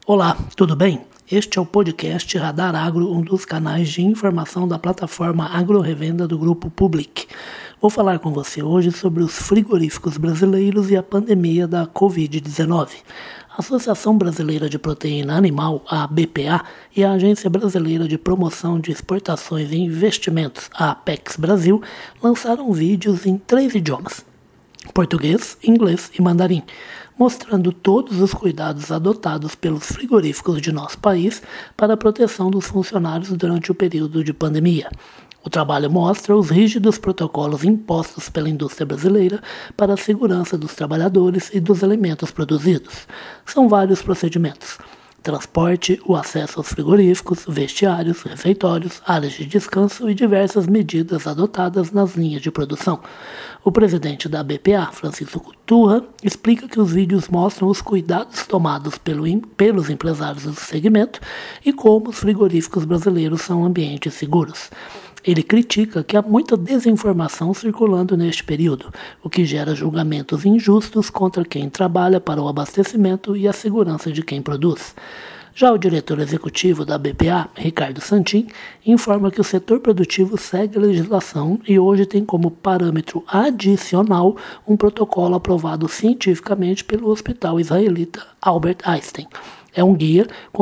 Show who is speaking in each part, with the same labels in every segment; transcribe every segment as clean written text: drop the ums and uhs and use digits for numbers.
Speaker 1: Olá, tudo bem? Este é o podcast Radar Agro, um dos canais de informação da plataforma Agro-Revenda do Grupo Public. Vou falar com você hoje sobre os frigoríficos brasileiros e a pandemia da Covid-19. A Associação Brasileira de Proteína Animal, a BPA, e a Agência Brasileira de Promoção de Exportações e Investimentos, a Apex Brasil, lançaram vídeos em 3 idiomas: português, inglês e mandarim, mostrando todos os cuidados adotados pelos frigoríficos de nosso país para a proteção dos funcionários durante o período de pandemia. O trabalho mostra os rígidos protocolos impostos pela indústria brasileira para a segurança dos trabalhadores e dos alimentos produzidos. São vários procedimentos: transporte, o acesso aos frigoríficos, vestiários, refeitórios, áreas de descanso e diversas medidas adotadas nas linhas de produção. O presidente da BPA, Francisco Turra, explica que os vídeos mostram os cuidados tomados pelos empresários do segmento e como os frigoríficos brasileiros são ambientes seguros. Ele critica que há muita desinformação circulando neste período, o que gera julgamentos injustos contra quem trabalha para o abastecimento e a segurança de quem produz. Já o diretor executivo da BPA, Ricardo Santin, informa que o setor produtivo segue a legislação e hoje tem como parâmetro adicional um protocolo aprovado cientificamente pelo hospital israelita Albert Einstein. É um guia com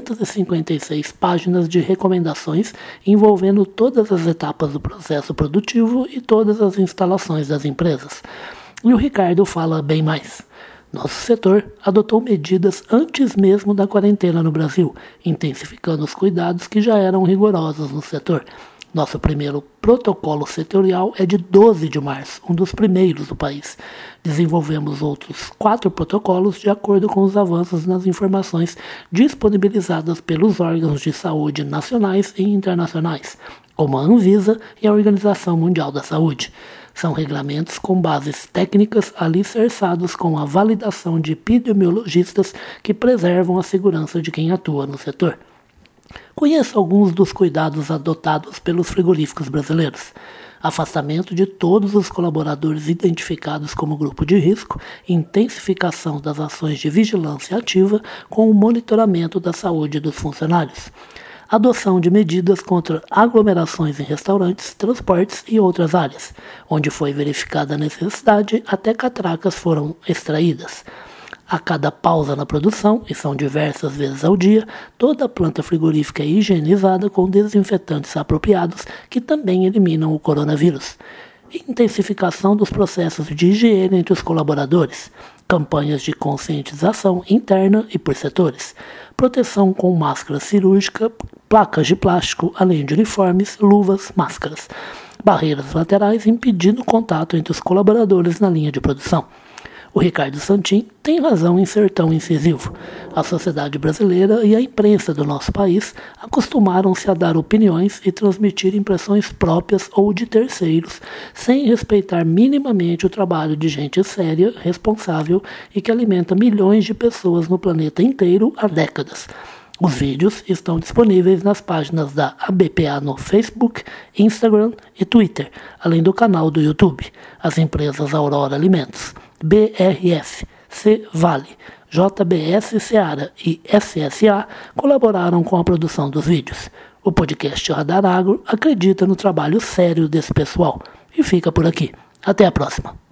Speaker 1: 256 páginas de recomendações envolvendo todas as etapas do processo produtivo e todas as instalações das empresas. E o Ricardo fala bem mais. Nosso setor adotou medidas antes mesmo da quarentena no Brasil, intensificando os cuidados que já eram rigorosos no setor. Nosso primeiro protocolo setorial é de 12 de março, um dos primeiros do país. Desenvolvemos outros 4 protocolos de acordo com os avanços nas informações disponibilizadas pelos órgãos de saúde nacionais e internacionais, como a Anvisa e a Organização Mundial da Saúde. São regulamentos com bases técnicas alicerçados com a validação de epidemiologistas que preservam a segurança de quem atua no setor. Conheça alguns dos cuidados adotados pelos frigoríficos brasileiros: afastamento de todos os colaboradores identificados como grupo de risco, intensificação das ações de vigilância ativa com o monitoramento da saúde dos funcionários, adoção de medidas contra aglomerações em restaurantes, transportes e outras áreas, onde foi verificada a necessidade, até catracas foram extraídas. A cada pausa na produção, e são diversas vezes ao dia, toda a planta frigorífica é higienizada com desinfetantes apropriados que também eliminam o coronavírus. Intensificação dos processos de higiene entre os colaboradores, campanhas de conscientização interna e por setores, proteção com máscara cirúrgica, placas de plástico, além de uniformes, luvas, máscaras, barreiras laterais impedindo o contato entre os colaboradores na linha de produção. O Ricardo Santin tem razão em ser tão incisivo. A sociedade brasileira e a imprensa do nosso país acostumaram-se a dar opiniões e transmitir impressões próprias ou de terceiros, sem respeitar minimamente o trabalho de gente séria, responsável e que alimenta milhões de pessoas no planeta inteiro há décadas. Os vídeos estão disponíveis nas páginas da ABPA no Facebook, Instagram e Twitter, além do canal do YouTube. As empresas Aurora Alimentos, BRF, Vale, JBS Seara e SSA colaboraram com a produção dos vídeos. O podcast Radar Agro acredita no trabalho sério desse pessoal e fica por aqui. Até a próxima.